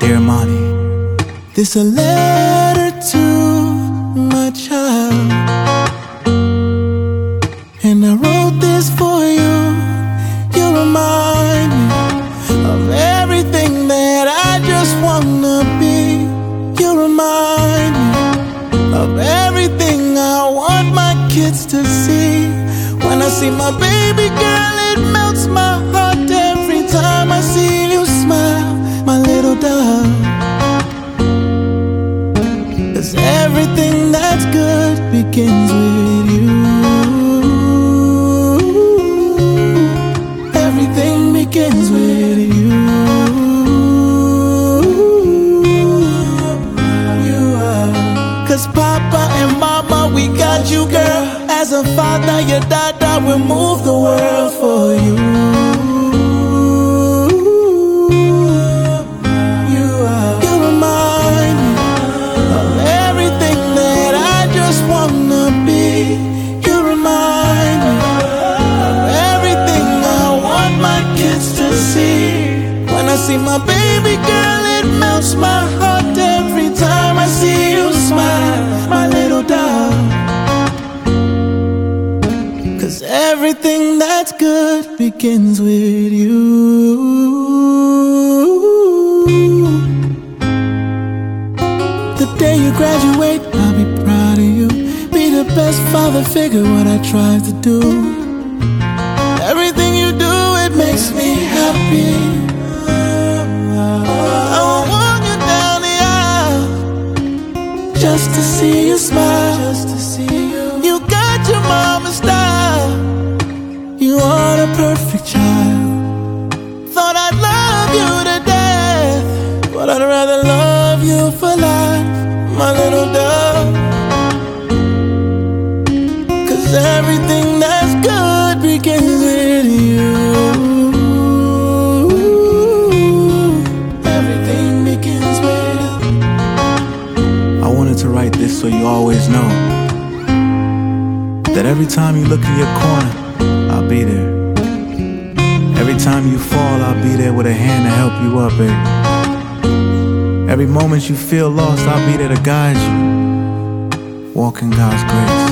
Dear Monty, this a letter to my child, and I wrote this for you. You remind me of everything that I just wanna be. You remind me of everything I want my kids to see. When I see my baby girl, it melts my heart every time I see you smile, my little dove. 'Cause everything that's good begins with you. Everything begins with you. You are. 'Cause Papa and Mama, we got you, girl. As a father, your dada will move the world for you. You are. You remind me of everything that I just wanna be. You remind me of everything I want my kids to see. When I see my baby girl, it melts my heart every time I see you smile, my little dove. 'Cause everything that's good begins with you. The day you graduate, I'll be proud of you. Be the best father figure, what I tried to do. Everything you do, it makes me happy. I will walk you down the aisle just to see you smile, just to see you. You got your mama's style. You are a perfect child. Thought I'd love you to death, but I'd rather love you for life, my little dove. 'Cause everything that's good begins with you. Everything begins with you. I wanted to write this so you always know that every time you look in your corner, I'll be there. Every time you fall, I'll be there with a hand to help you up, baby. Every moment you feel lost, I'll be there to guide you. Walk in God's grace.